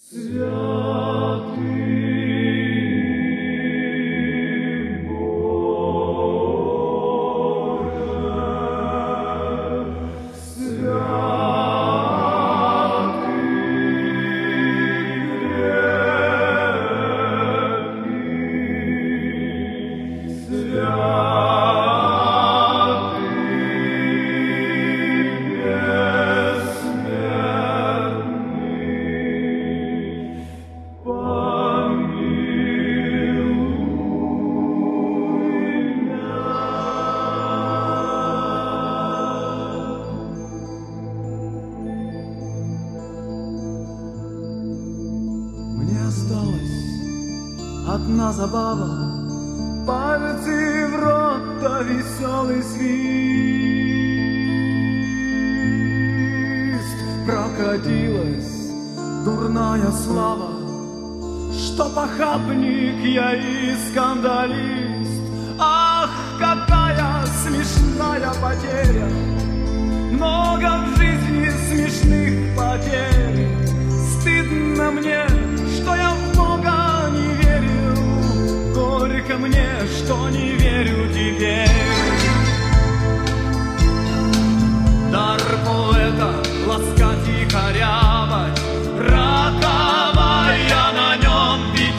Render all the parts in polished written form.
Одна забава, пальцы в рот, да веселый свист. Прокатилась дурная слава, что похабник я и скандалист. Ах, какая смешная потеря, много в жизни смешных потерь. Стыдно мне, что я в Бога не верил, горько мне, что не верю теперь. Дар поэта ласкать и корябать, роковая на нем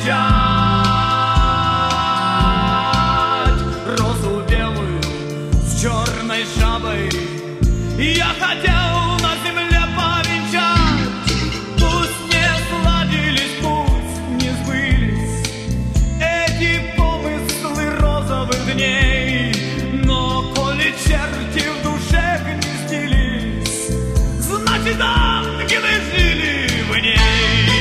печать. Розу белую с черной жабой я хотел на земле повенчать. Пусть не сладились, пусть не сбылись эти помыслы розовых дней, но коли черти в душе гнездились, значит ангелы жили в ней.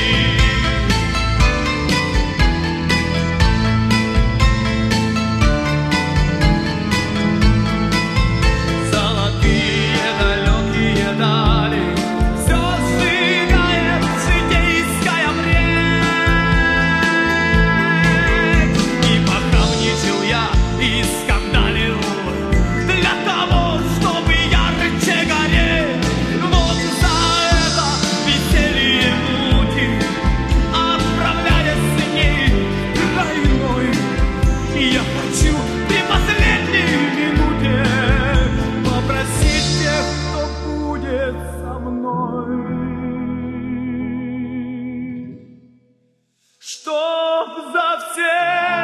Чтоб за все,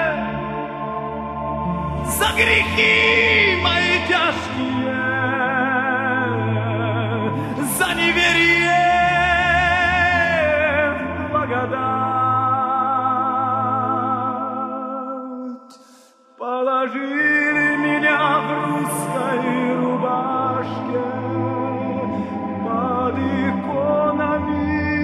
за грехи мои тяжкие, за неверие в благодать, положили меня в русской рубашке под иконами.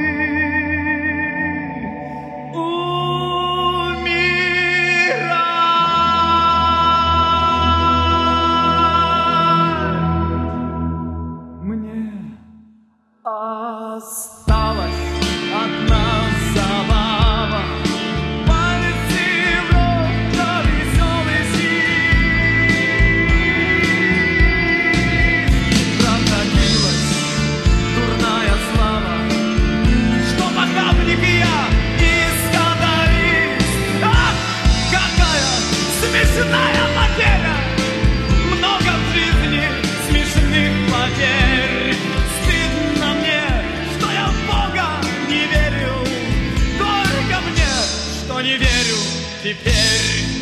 Осталась одна забава, пальцы в рот, да веселый свист. Прокатилась дурная слава, что похабник я и скандалист. Ах, какая смешная потеря, много в жизни смешных потерь. Не верю теперь.